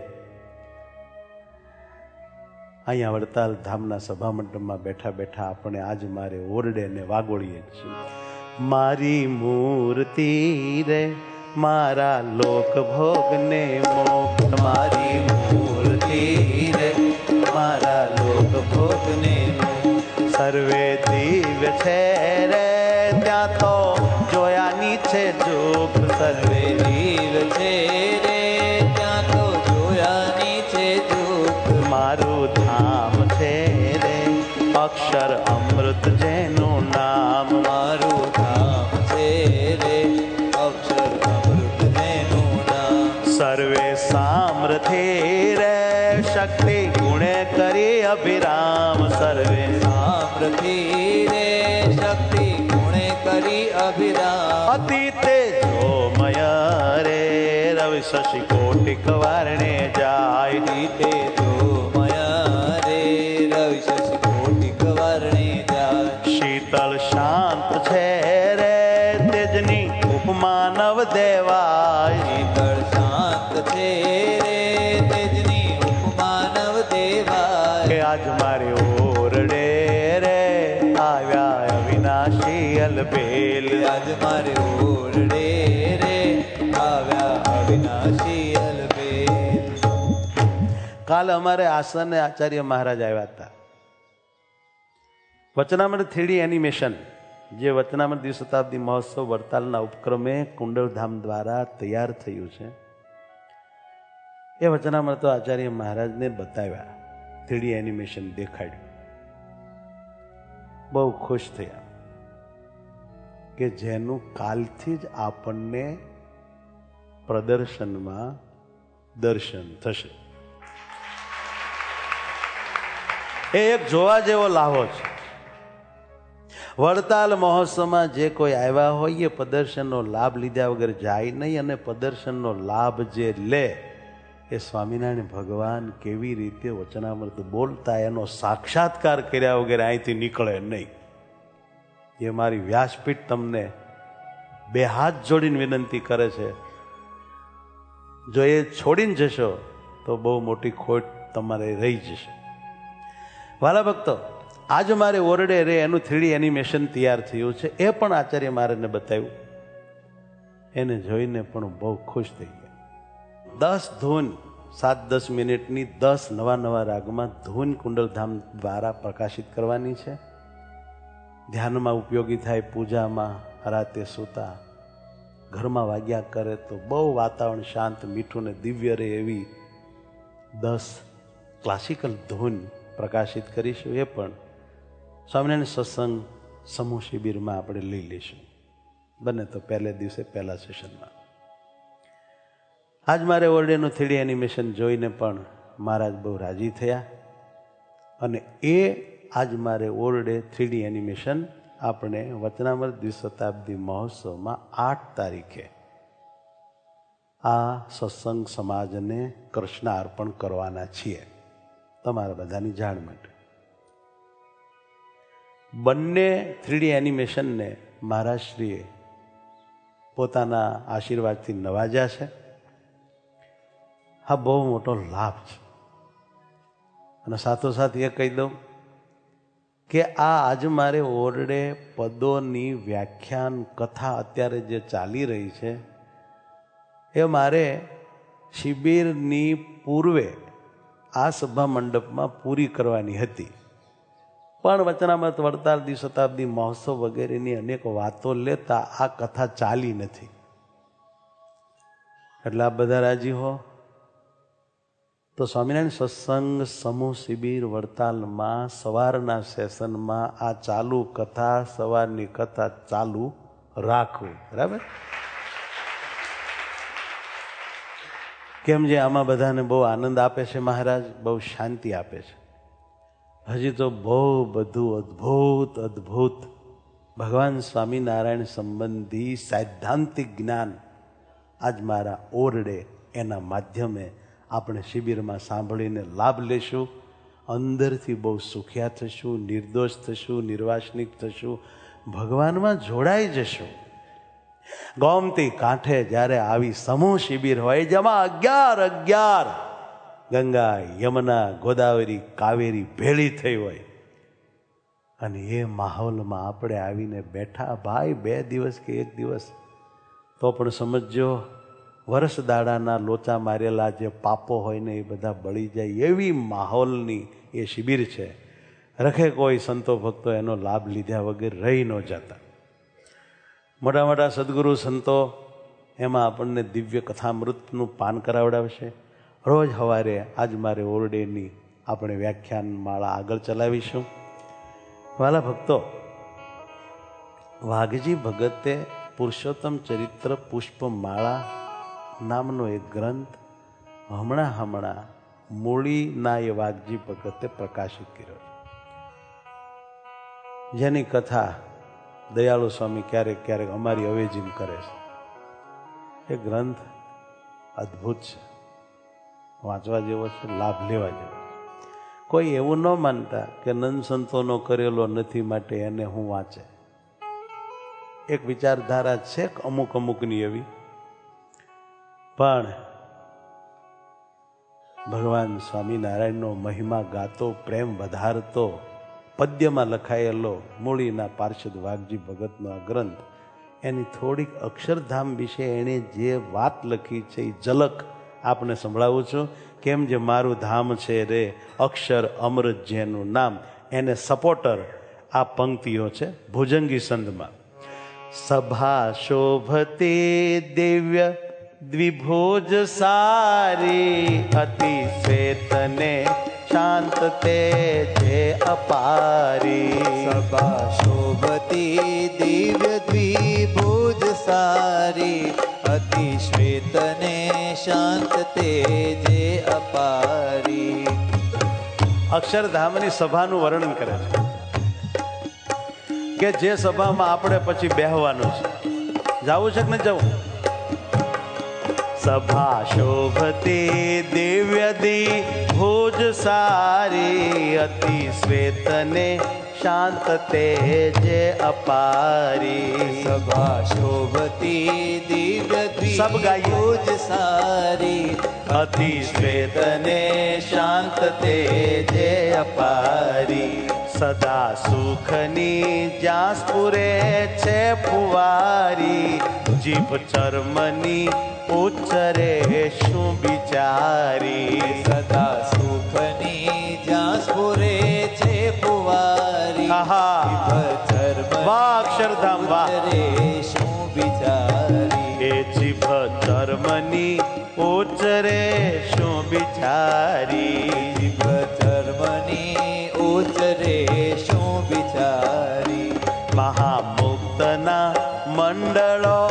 અહીંયા વડતાલ ધામના સભા મંડપમાં બેઠા બેઠા આપણે આજ મારે ઓરડે ને વાગોળીએ છીએ. મારી મૂર્તિ રે મારા લોક ભોગને મોક્ષ, મારી મૂર્તિ રે મારા લોક ભોગને સર્વે દિવ્ય છે રે ત્યાં તો જોયાની છે જોગ, સર્વે દિવ્ય છે રે ત્યાં તો જોયાની છે જોગ. મારું ધામ છે રે અક્ષર અમૃત જેનું નામ, મારું ધામ છે રે અક્ષર અમૃત જેનું નામ. સર્વે સામ્રથે રે શક્તિ ગુણે કરી અભિરામ, સર્વે સામ્રથે રે શક્તિ ગુણે કરી અભિરામ. અતીતે જોમય રે રવિ શશિ કોટિક વારણે જાય, અતીતે જોમય રે રવિ શશિ કોટિક વારણે જાય. શીતળ શાંત છે રે તેજની ઉપમા નવ દેવાય, શીતળ શાંત છે રે તેજની ઉપમા નવ દેવાય. કે આજ મારે ઓરડે રે આવ્યા અવિનાશી અલબેલ, આજ મારે ઓરડે રે આવ્યા અવિનાશી અલબેલ. કાલ અમારે આસને આચાર્ય મહારાજ આવ્યા હતા. વચનામૃત થ્રીડી એનિમેશન જે વચનામૃત દ્વિશતાબ્દી મહોત્સવ વડતાલના ઉપક્રમે કુંડલધામ દ્વારા તૈયાર થયું છે, એ વચનામૃતો આચાર્ય મહારાજને બતાવ્યા, થ્રીડી એનિમેશન દેખાડ્યું. બહુ ખુશ થયા કે જેનું કાલથી જ આપણને પ્રદર્શનમાં દર્શન થશે. એ એક જોવા જેવો લાહો છે. વડતાલ મહોત્સવમાં જે કોઈ આવ્યા હોય એ પ્રદર્શનનો લાભ લીધા વગર જાય નહીં, અને પ્રદર્શનનો લાભ જે લે એ સ્વામિનારાયણ ભગવાન કેવી રીતે વચનામૃત બોલતા એનો સાક્ષાત્કાર કર્યા વગર અહીંથી નીકળે નહીં. એ મારી વ્યાસપીઠ તમને બે હાથ જોડીને વિનંતી કરે છે. જો એ છોડીને જશો તો બહુ મોટી ખોટ તમારે રહી જશે. વાલા ભક્તો, આજ મારે ઓરડે રે એનું થ્રીડી એનિમેશન તૈયાર થયું છે, એ પણ આચાર્ય મહારાજને બતાવ્યું. એને જોઈને પણ બહુ ખુશ થઈ ગયા. દસ ધૂન સાત દસ મિનિટની દસ નવા નવા રાગમાં ધૂન કુંડલધામ દ્વારા પ્રકાશિત કરવાની છે. ધ્યાનમાં ઉપયોગી થાય, પૂજામાં, રાતે સૂતા ઘરમાં વાગ્યા કરે તો બહુ વાતાવરણ શાંત, મીઠું ને દિવ્ય રહે એવી દસ ક્લાસિકલ ધૂન પ્રકાશિત કરીશું. એ પણ સ્વામિનારાયણ સત્સંગ સમૂહ શિબિરમાં આપણે લઈ લઈશું, બને તો પહેલે દિવસે પહેલા સેશનમાં. આજ મારે ઓરડેનું થ્રીડી એનિમેશન જોઈને પણ મહારાજ બહુ રાજી થયા, અને એ આજ મારે ઓરડે થ્રીડી એનિમેશન આપણે વચનામૃત દ્વિશતાબ્દી મહોત્સવમાં આઠ તારીખે આ સત્સંગ સમાજને કૃષ્ણ અર્પણ કરવાના છીએ, તમારા બધાની જાણ માટે. બંને થ્રીડી એનિમેશનને મહારાજશ્રીએ પોતાના આશીર્વાદથી નવાજ્યા છે. આ બહુ મોટો લાભ છે. અને સાથોસાથ એ કહી દઉં કે આ આજ મારે ઓરડે પદોની વ્યાખ્યાન કથા અત્યારે જે ચાલી રહી છે એ મારે શિબિરની પૂર્વે આ સભા મંડપમાં પૂરી કરવાની હતી, પણ વચનામૃત વડતાલ દ્વિશતાબ્દી મહોત્સવ વગેરેની અનેક વાતો લેતા આ કથા ચાલી નથી. એટલે આ બધા રાજી હો તો સ્વામિનારાયણ સત્સંગ સમૂહ શિબિર વડતાલમાં સવારના સેશનમાં આ ચાલુ કથા, સવારની કથા ચાલુ રાખવું. બરાબર? કેમ જે આમાં બધાને બહુ આનંદ આપે છે મહારાજ, બહુ શાંતિ આપે છે. હજી તો બહુ બધું અદ્ભુત અદ્ભુત ભગવાન સ્વામિનારાયણ સંબંધી સૈદ્ધાંતિક જ્ઞાન આજ મારા ઓરડે એના માધ્યમે આપણે શિબિરમાં સાંભળીને લાભ લેશું. અંદરથી બહુ સુખ્યા થશું, નિર્દોષ થશું, નિર્વાસનિક થશું, ભગવાનમાં જોડાઈ જશું. ગોમતી કાંઠે જ્યારે આવી સમૂહ શિબિર હોય જેમાં અગિયાર અગિયાર ગંગા, યમુના, ગોદાવરી, કાવેરી ભેળી થઈ હોય અને એ માહોલમાં આપણે આવીને બેઠા, ભાઈ બે દિવસ કે એક દિવસ તો પણ સમજો વર્ષ દાડાના લોચા મારેલા જે પાપો હોય ને એ બધા બળી જાય એવી માહોલની એ શિબિર છે. રખે કોઈ સંતો ભક્તો એનો લાભ લીધા વગર રહી ન જતા. મોટા મોટા સદગુરુ સંતો એમાં આપણને દિવ્ય કથામૃતનું પાન કરાવડાવશે. રોજ સવારે આજ મારે ઓરડેની આપણે વ્યાખ્યાન માળા આગળ ચલાવીશું. વાલા ભક્તો, વાઘજી ભગતે પુરુષોત્તમ ચરિત્ર પુષ્પમાળા નામનો એક ગ્રંથ હમણાં હમણાં મૂળીના એ વાઘજી ભગતે પ્રકાશિત કર્યો, જેની કથા દયાળુ સ્વામી ક્યારેક ક્યારેક અમારી અવેજીમ કરે છે. એ ગ્રંથ અદ્ભુત છે, વાંચવા જેવો છે, લાભ લેવા જેવો છે. કોઈ એવું ન માનતા કે નંદ સંતોનો કરેલો નથી માટે એને હું વાંચે. એક વિચારધારા છે અમુક અમુકની એવી, પણ ભગવાન સ્વામિનારાયણનો મહિમા ગાતો, પ્રેમ વધારતો, પદ્યમાં લખાયેલો મૂળીના પાર્ષદ વાઘજી ભગતનો આ ગ્રંથ, એની થોડીક અક્ષરધામ વિશે એણે જે વાત લખી છે એ ઝલક આપને સંભળાવું છું. કેમ જે મારું ધામ છે રે અક્ષર અમૃત જેનું નામ, એને સપોર્ટર આ પંક્તિઓ છે ભુજંગી સંતમાં. સભા શોભતી દિવ્ય દ્વિભુજ સારી, અતિ શ્વેતને શાંત તેજે અપારી. સભા શોભતી દિવ્ય દ્વિભુજ સારી, અતિ શ્વેતને શાંત તેજે અપારી. અક્ષરધામની સભાનું વર્ણન કરે છે કે જે સભામાં આપણે પછી બેહવાનું છે. જવું છે કે ન જવું? સભા શોભતી દિવ્ય દ્વિભુજ સારી, અતિ શ્વેતને શાંત તેજે અપારી. સભા શોભતી દિવ્ય સબ દ્વિભુજ સારી, અતિ શ્વેતને શાંત તેજે અપારી. સદા સુખની જ્યાં સ્ફુરે છે ફુવારી, જીભ ચર્મની ઉચ્ચરે શું બિચારી. સદા સુખની જ્યાં સ્ફુરે છે ફુવારી, વાહ અક્ષરધામ વાહ. શું બિચારી. એ જીભ ચર્મની ઉચ્ચરે શું બિચારી. જીભ ચર્મની ઉચ્ચરે શું બિચારી. મહામુક્તના મંડળો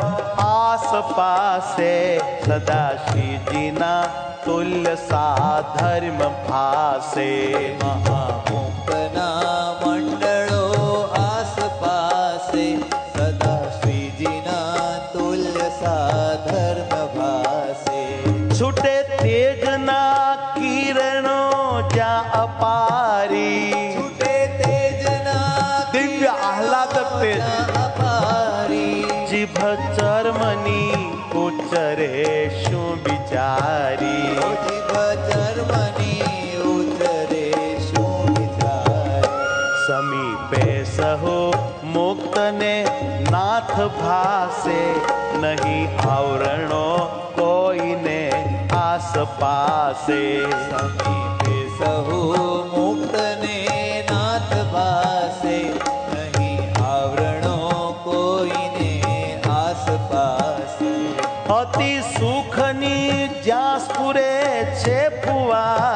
આસપાસે, સદા શ્રીજીના તુલ્ય સાધર્મ ભાસે. મહામુક્તના મંડળો આસપાસે, સદા શ્રીજીના તુલ્ય સાધર્મ ભાસે. છૂટે તેજના કિરણો જ્યાં અપારી, છૂટે તેજના દિવ્ય આહલાદક તેજ અપારી. જીભ ચર્મની ઉચ્ચરે શું બિચારી. જીભ ચર્મની ઉચ્ચરે શું બિચારી. સમીપે સહુ મુક્તને નાથ ભાસે, નહીં આવરણો કોઈને આસપાસે. સમીપે સહુ મુક્તને નાથ ભાસે, નહીં આવરણો કોઈને આસપાસે. અતિ સુખની જ્યાં સ્ફુરે છે ફુવા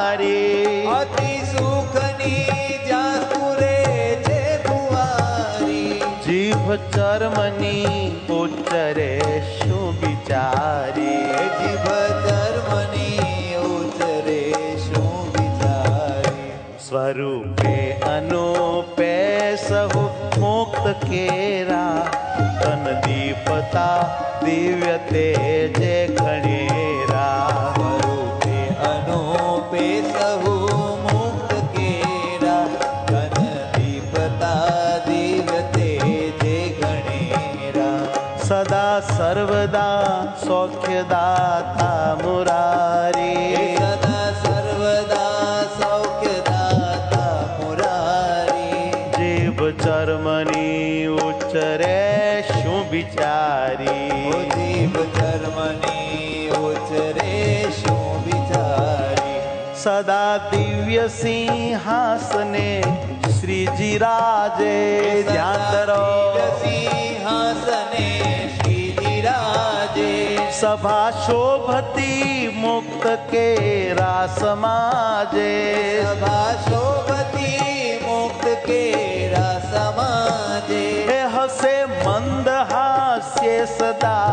જીભ ચર્મની ઉચ્ચરે શું વિચારી જીભ ચર્મની ઉચ્ચરે શું વિચારી સ્વરૂપે અનુપે સહુ મુક્ત કેરા તન દીપતા દિવ્ય તેજે ઘણેરા સ્વરૂપે અનુપે સહુ મુક્ત કેરા તન દીપતા દિવ્ય તેજે ઘણેરા સદા સર્વદા સૌખ્યદાતા મુરારી સદા સર્વદા સૌખ્યદાતા મુરારી જીભ ચર્મની ઉચ્ચરે શું વિચારી જીભ ચર્મની ઉચ્ચરે શું વિચારી સદા દિવ્ય સિંહાસને શ્રીજી રાજે ધ્યાન ધરો સિંહાસને શ્રીજી રાજે સભા શોભતી મુક્ત કેરા સમાજે સભા શોભતી મુક્ત કેરા સમાજે હે હસે મંદ હાસ્ય સદા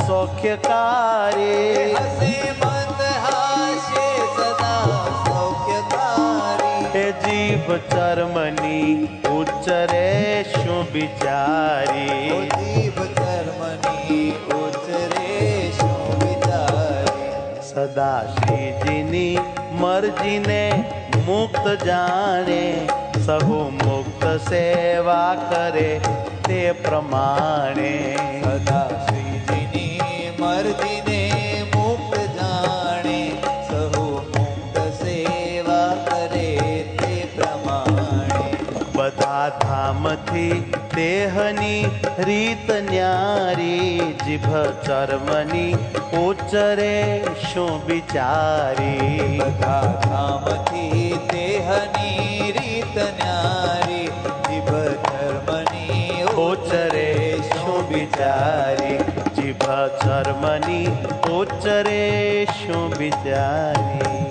સૌખ્યકારી હસે મંદ હાસ્ય સદા સૌખ્યકારી હે જીભ ચર્મની ઉચ્ચરે શું વિચારી જીભ ચર્મની ઉચ્ચરે શું વિચારી સદા શ્રીજીની મરજીને મુક્ત જાણે સહુ મુક્ત સેવા કરે તે પ્રમાણે સદા શ્રીજીની મરજીને મુક્ત જાણે સહુ મુક્ત સેવા કરે તે પ્રમાણે બધા ધામથી દેહની રીત ન્યારી જીભ ચર્મની ઉચ્ચરે શું વિચારી બધા ધામથી દેહની રીત ન્યારી જીભ ચર્મની ઉચ્ચરે શું વિચારી જીભ ચર્મની ઉચ્ચરે શું વિચારી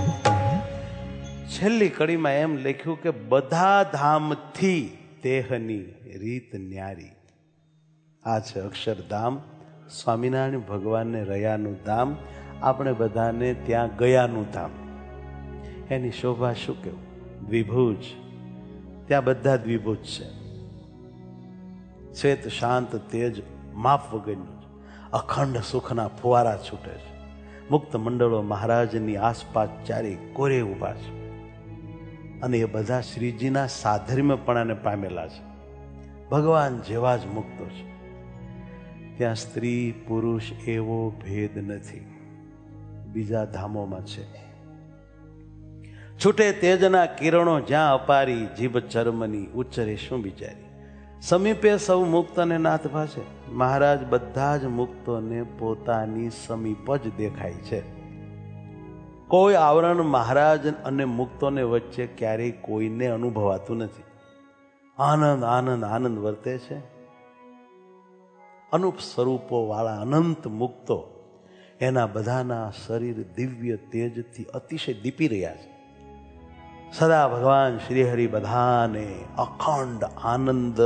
છેલ્લી કડીમાં એમ લખ્યું કે બધા ધામથી દેહની રીત ન્યારી આ છે અક્ષરધામ સ્વામિનારાયણ ભગવાનને રહ્યાનું ધામ આપણે બધાને ત્યાં ગયાનું ધામ એની શોભા શું કહેવું દ્વિભુજ ત્યાં બધા દ્વિભુજ છે શ્વેત શાંત તેજ માપ વગરનું અખંડ સુખના ફુવારા છૂટે છે મુક્ત મંડળો મહારાજની આસપાસ ચારે કોરે ઉભા છે અને એ બધા શ્રીજીના સાધર્મ્યપણાને પામેલા છે ભગવાન જેવા જ મુક્તો છે ત્યાં સ્ત્રી પુરુષ એવો ભેદ નથી બીજા ધામોમાં છે છૂટે તેજના કિરણો જ્યાં અપારી જીભ ચર્મની ઉચ્ચરે શું વિચારી સમીપે સૌ મુક્તને નાથ ભાષે મહારાજ બધા જ મુક્તોને પોતાની સમીપ જ દેખાય છે કોઈ આવરણ મહારાજ અને મુક્તોને વચ્ચે ક્યારેય કોઈને અનુભવાતું નથી આનંદ આનંદ આનંદ વર્તે છે અનુપ સ્વરૂપો વાળા અનંત મુક્તો એના બધાના શરીર દિવ્ય તેજથી અતિશય દીપી રહ્યા છે સદા ભગવાન શ્રી હરિ બધાને અખંડ આનંદ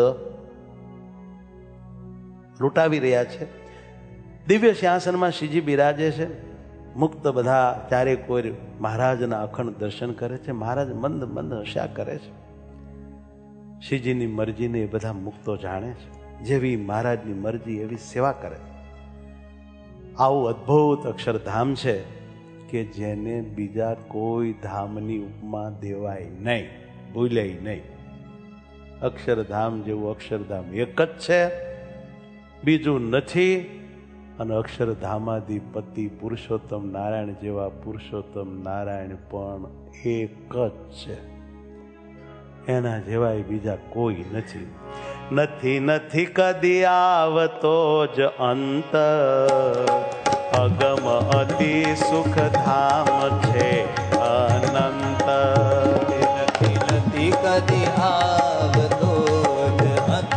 લૂંટાવી રહ્યા છે દિવ્ય સિંહાસનમાં શ્રીજી બિરાજે છે મુક્ત બધા ચારે કોઈ મહારાજના અખંડ દર્શન કરે છે મહારાજ મંદ મંદ હસ્યા કરે છે શ્રીજીની મરજીને એ બધા મુક્તો જાણે છે જેવી મહારાજની મરજી એવી સેવા કરે આવું અદ્ભુત અક્ષરધામ છે કે જેને બીજા કોઈ ધામની ઉપમા દેવાય નહીં ભૂલાય નહીં અક્ષરધામ જેવું અક્ષરધામ એક જ છે બીજું નથી અને અક્ષરધામાધિપતિ પુરુષોત્તમ નારાયણ જેવા પુરુષોત્તમ નારાયણ પણ એક જ છે એના જેવાય બીજા કોઈ નથી નથી નથી કદી આવતો જ અંત અગમ અતિ સુખ ધામ છે અનંત નથી નથી કદી આવતો જ અંત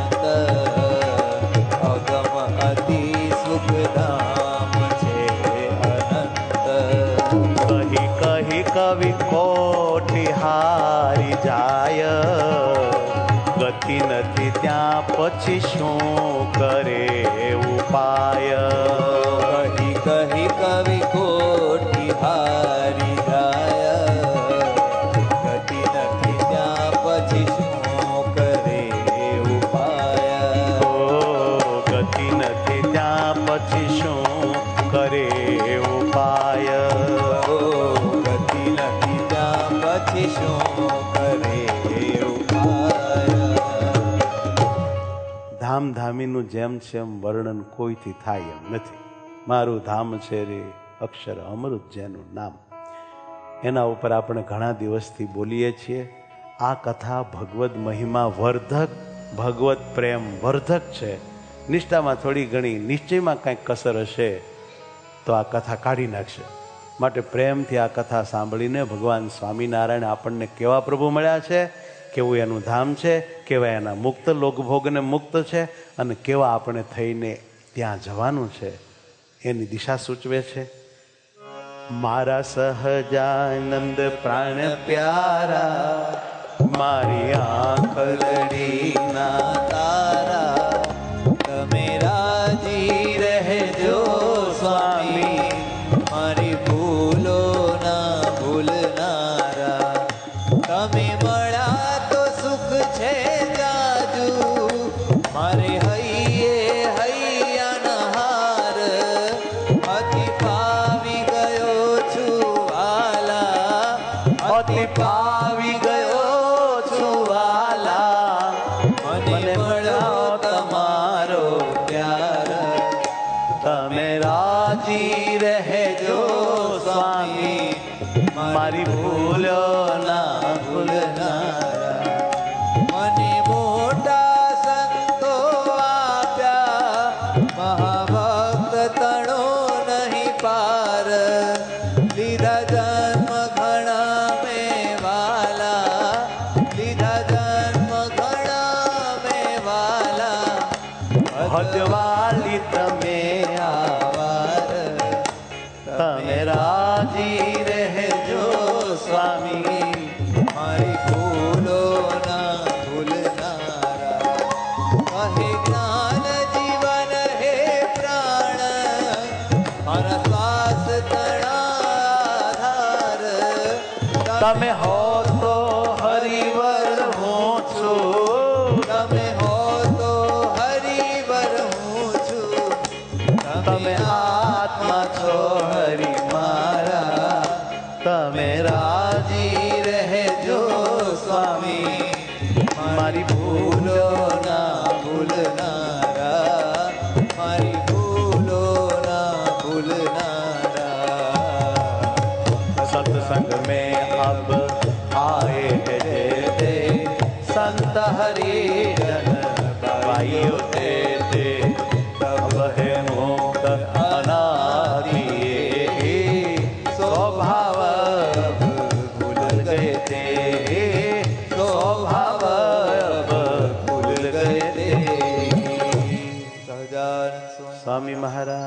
અગમ અતિ સુખ ધામ છે અનંત કહી કહી કવિ કોઠી હારી જાય ગતિ નથી ત્યાં પછી શું કરે ઉપાય? કહી કહી કવિ કોટી હારી જાય, ગતિ નથી ત્યાં પછી શું કરે ઉપાય? ઓ ગતિ નથી ત્યાં પછી શું કરે ઉપાય? ઓ ગતિ નથી ત્યાં પછી શું કરે ઉપાય? ધામધામીનું જેમ છે એમ વર્ણન કોઈથી થાય એમ નથી. મારું ધામ છે રે અક્ષર અમૃત જેનું નામ. એના ઉપર આપણે ઘણા દિવસથી બોલીએ છીએ. આ કથા ભગવદ મહિમા વર્ધક, ભગવત પ્રેમ વર્ધક છે. નિષ્ઠામાં થોડી ઘણી, નિશ્ચયમાં કંઈક કસર હશે તો આ કથા કાઢી નાખશે. માટે પ્રેમથી આ કથા સાંભળીને ભગવાન સ્વામિનારાયણ આપણને કેવા પ્રભુ મળ્યા છે, કેવું એનું ધામ છે, કેવા એના મુક્ત લોકભોગને મુક્ત છે, અને કેવા આપણે થઈને ત્યાં જવાનું છે એની દિશા સૂચવે છે. મારા સહજાનંદ પ્રાણ પ્યારા, મારી આંખ લડીના તારા, તમે રાજી રહેજો સ્વામી, મારી ભૂલો ના ભૂલનારા. તમે મળ્યા તો સુખ છે જાજુ, મારે હૈયે હૈયાના હાર. અતિ પાવી ગયો છું વાલા, અતિ પાવી ગયો છું વાલા, મને મળ્યો તમારો પ્યાર. તમે રાજી રહેજો સ્વામી, મારી ભૂલો ના ભૂલનારા. મને મોટા સંતો આપ્યા, મહાભક્ત તણો નહીં પાર. લીધા જન્મ ઘણા મેં વાલા, લીધા જન્મ ઘણા મેં વાલા. હદવાલી તમે આવાર તમે રાજી રહેજો સ્વામી, મારી ભૂલો ના ભૂલનારા. કહે જ્ઞાન જીવન હે પ્રાણ, મારા શ્વાસ તણાધાર. તમે હો તો હરિવર હું છું, તમે હો તો હરિવર હું છું. તમે આત્મા છો હરિ મારા, તમે રાજી રહેજો સ્વામી, મારી ભૂલો ના ભૂલનારા, મારી ભૂલો ના ભૂલનારા. सत्संग में अब आए हैं जैसे संत हरिजन भाइयों तेरे, तब है मुक्त अनादि स्वभाव भूल गए थे, स्वभाव भूल गए थे. સહજાનંદ સ્વામી स्वामी महाराज